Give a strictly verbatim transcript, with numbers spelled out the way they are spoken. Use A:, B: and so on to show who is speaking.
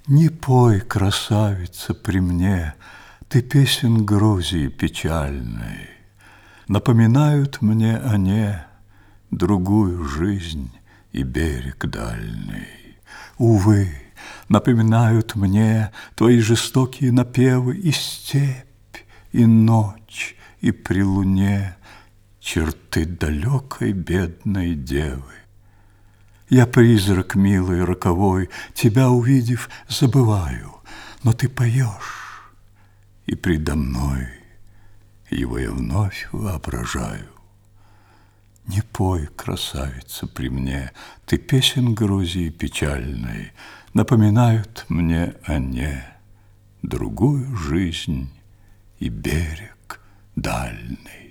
A: Не пой, красавица, при мне, ты песен Грузии печальной. Напоминают мне они другую жизнь и берег дальний. Увы, напоминают мне твои жестокие напевы и степь, и ночь, и при луне черты далекой бедной девы. Я призрак милый, роковой, тебя увидев, забываю, но ты поешь, и предо мной его я вновь воображаю. Не пой, красавица, при мне, ты песен Грузии печальной, напоминают мне они другую жизнь и берег дальний.